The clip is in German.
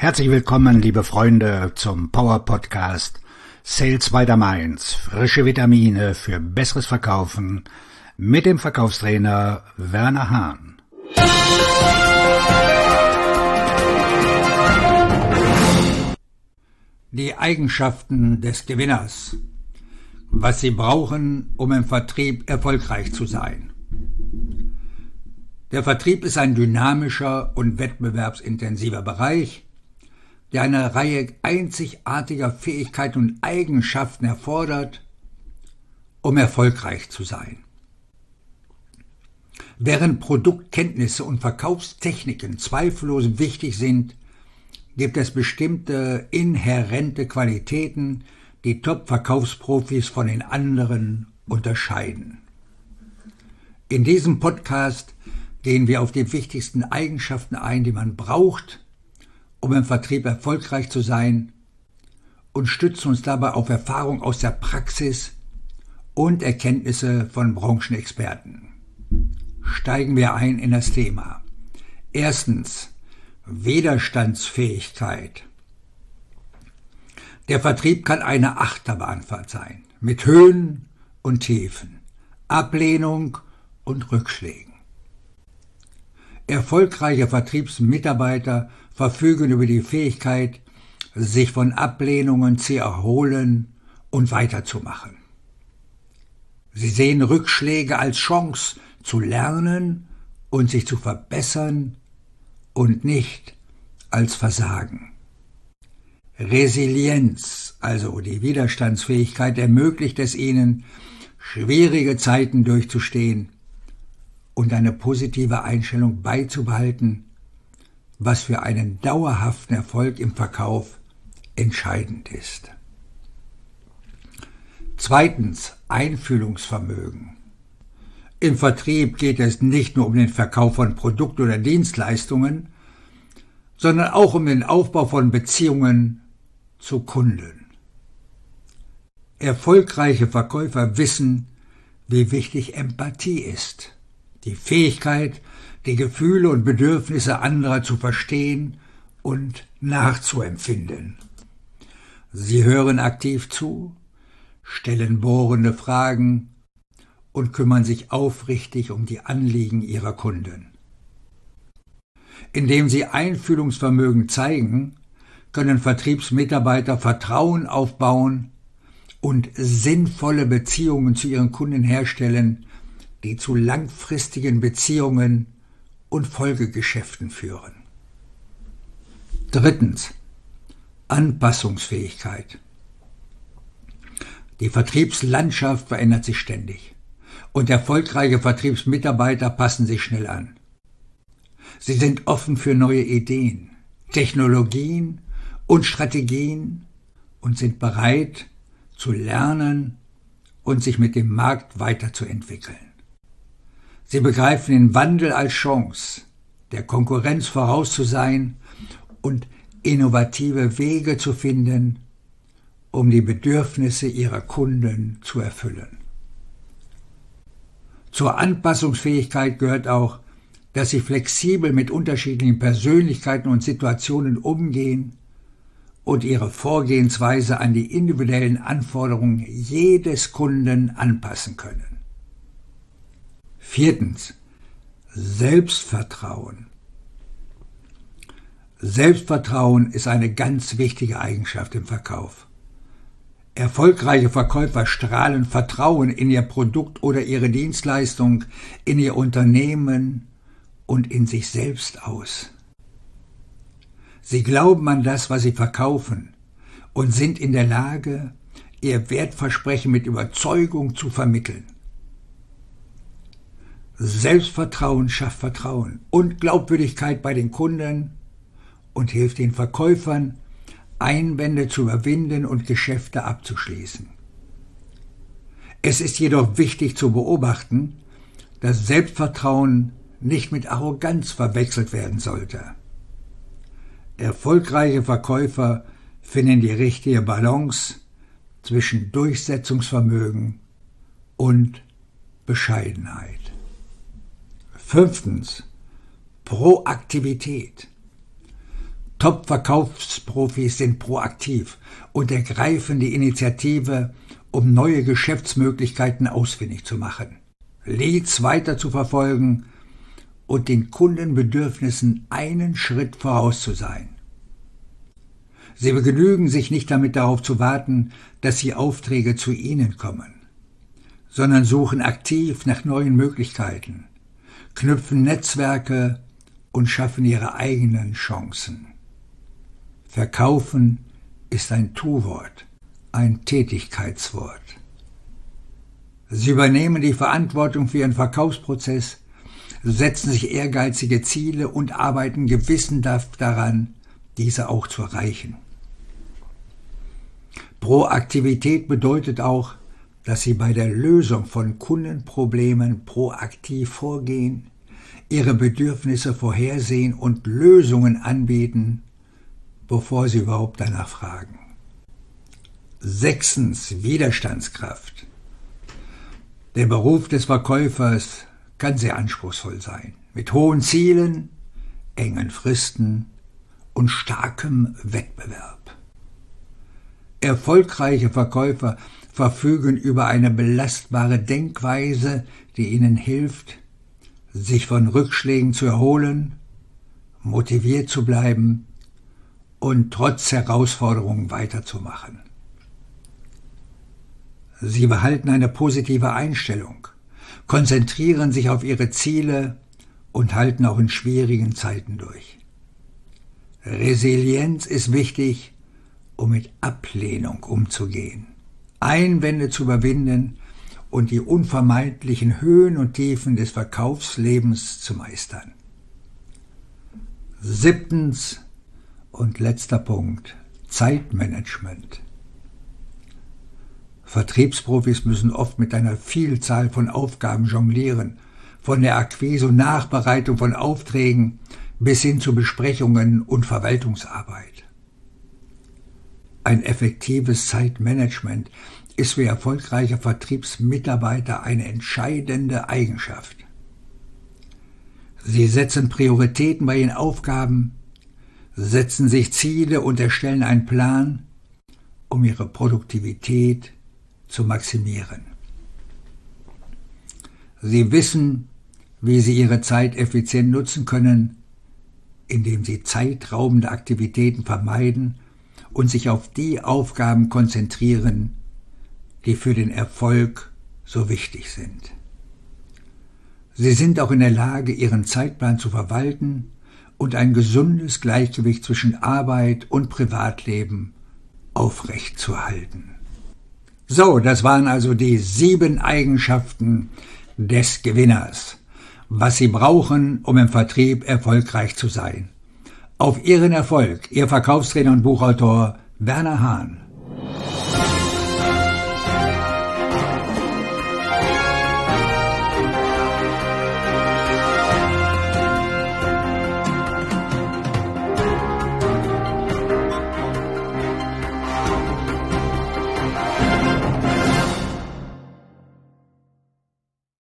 Herzlich willkommen, liebe Freunde, zum Power Podcast Sales by the Mainz. Frische Vitamine für besseres Verkaufen mit dem Verkaufstrainer Werner Hahn. Die Eigenschaften des Gewinners. Was Sie brauchen, um im Vertrieb erfolgreich zu sein. Der Vertrieb ist ein dynamischer und wettbewerbsintensiver Bereich, der eine Reihe einzigartiger Fähigkeiten und Eigenschaften erfordert, um erfolgreich zu sein. Während Produktkenntnisse und Verkaufstechniken zweifellos wichtig sind, gibt es bestimmte inhärente Qualitäten, die Top-Verkaufsprofis von den anderen unterscheiden. In diesem Podcast gehen wir auf die wichtigsten Eigenschaften ein, die man braucht, um im Vertrieb erfolgreich zu sein, und stützen uns dabei auf Erfahrung aus der Praxis und Erkenntnisse von Branchenexperten. Steigen wir ein in das Thema. Erstens, Widerstandsfähigkeit. Der Vertrieb kann eine Achterbahnfahrt sein, mit Höhen und Tiefen, Ablehnung und Rückschlägen. Erfolgreiche Vertriebsmitarbeiter verfügen über die Fähigkeit, sich von Ablehnungen zu erholen und weiterzumachen. Sie sehen Rückschläge als Chance zu lernen und sich zu verbessern und nicht als Versagen. Resilienz, also die Widerstandsfähigkeit, ermöglicht es ihnen, schwierige Zeiten durchzustehen und eine positive Einstellung beizubehalten, was für einen dauerhaften Erfolg im Verkauf entscheidend ist. Zweitens, Einfühlungsvermögen. Im Vertrieb geht es nicht nur um den Verkauf von Produkten oder Dienstleistungen, sondern auch um den Aufbau von Beziehungen zu Kunden. Erfolgreiche Verkäufer wissen, wie wichtig Empathie ist. Die Fähigkeit, die Gefühle und Bedürfnisse anderer zu verstehen und nachzuempfinden. Sie hören aktiv zu, stellen bohrende Fragen und kümmern sich aufrichtig um die Anliegen ihrer Kunden. Indem sie Einfühlungsvermögen zeigen, können Vertriebsmitarbeiter Vertrauen aufbauen und sinnvolle Beziehungen zu ihren Kunden herstellen, die zu langfristigen Beziehungen und Folgegeschäften führen. Drittens, Anpassungsfähigkeit. Die Vertriebslandschaft verändert sich ständig und erfolgreiche Vertriebsmitarbeiter passen sich schnell an. Sie sind offen für neue Ideen, Technologien und Strategien und sind bereit zu lernen und sich mit dem Markt weiterzuentwickeln. Sie begreifen den Wandel als Chance, der Konkurrenz voraus zu sein und innovative Wege zu finden, um die Bedürfnisse ihrer Kunden zu erfüllen. Zur Anpassungsfähigkeit gehört auch, dass sie flexibel mit unterschiedlichen Persönlichkeiten und Situationen umgehen und ihre Vorgehensweise an die individuellen Anforderungen jedes Kunden anpassen können. Viertens, Selbstvertrauen. Selbstvertrauen ist eine ganz wichtige Eigenschaft im Verkauf. Erfolgreiche Verkäufer strahlen Vertrauen in ihr Produkt oder ihre Dienstleistung, in ihr Unternehmen und in sich selbst aus. Sie glauben an das, was sie verkaufen, und sind in der Lage, ihr Wertversprechen mit Überzeugung zu vermitteln. Selbstvertrauen schafft Vertrauen und Glaubwürdigkeit bei den Kunden und hilft den Verkäufern, Einwände zu überwinden und Geschäfte abzuschließen. Es ist jedoch wichtig zu beobachten, dass Selbstvertrauen nicht mit Arroganz verwechselt werden sollte. Erfolgreiche Verkäufer finden die richtige Balance zwischen Durchsetzungsvermögen und Bescheidenheit. Fünftens, Proaktivität. Top-Verkaufsprofis sind proaktiv und ergreifen die Initiative, um neue Geschäftsmöglichkeiten ausfindig zu machen, Leads weiter zu verfolgen und den Kundenbedürfnissen einen Schritt voraus zu sein. Sie begnügen sich nicht damit, darauf zu warten, dass die Aufträge zu ihnen kommen, sondern suchen aktiv nach neuen Möglichkeiten, knüpfen Netzwerke und schaffen ihre eigenen Chancen. Verkaufen ist ein Tu-Wort, ein Tätigkeitswort. Sie übernehmen die Verantwortung für ihren Verkaufsprozess, setzen sich ehrgeizige Ziele und arbeiten gewissenhaft daran, diese auch zu erreichen. Proaktivität bedeutet auch, dass Sie bei der Lösung von Kundenproblemen proaktiv vorgehen, Ihre Bedürfnisse vorhersehen und Lösungen anbieten, bevor Sie überhaupt danach fragen. 6. Widerstandskraft. Der Beruf des Verkäufers kann sehr anspruchsvoll sein, mit hohen Zielen, engen Fristen und starkem Wettbewerb. Erfolgreiche Verkäufer verfügen über eine belastbare Denkweise, die ihnen hilft, sich von Rückschlägen zu erholen, motiviert zu bleiben und trotz Herausforderungen weiterzumachen. Sie behalten eine positive Einstellung, konzentrieren sich auf ihre Ziele und halten auch in schwierigen Zeiten durch. Resilienz ist wichtig, um mit Ablehnung umzugehen, Einwände zu überwinden und die unvermeidlichen Höhen und Tiefen des Verkaufslebens zu meistern. 7. und letzter Punkt: Zeitmanagement. Vertriebsprofis müssen oft mit einer Vielzahl von Aufgaben jonglieren, von der Akquise und Nachbereitung von Aufträgen bis hin zu Besprechungen und Verwaltungsarbeit. Ein effektives Zeitmanagement ist für erfolgreiche Vertriebsmitarbeiter eine entscheidende Eigenschaft. Sie setzen Prioritäten bei ihren Aufgaben, setzen sich Ziele und erstellen einen Plan, um ihre Produktivität zu maximieren. Sie wissen, wie sie ihre Zeit effizient nutzen können, indem sie zeitraubende Aktivitäten vermeiden und sich auf die Aufgaben konzentrieren, die für den Erfolg so wichtig sind. Sie sind auch in der Lage, ihren Zeitplan zu verwalten und ein gesundes Gleichgewicht zwischen Arbeit und Privatleben aufrechtzuerhalten. So, das waren also die 7 Eigenschaften des Gewinners, was Sie brauchen, um im Vertrieb erfolgreich zu sein. Auf Ihren Erfolg, Ihr Verkaufstrainer und Buchautor Werner Hahn.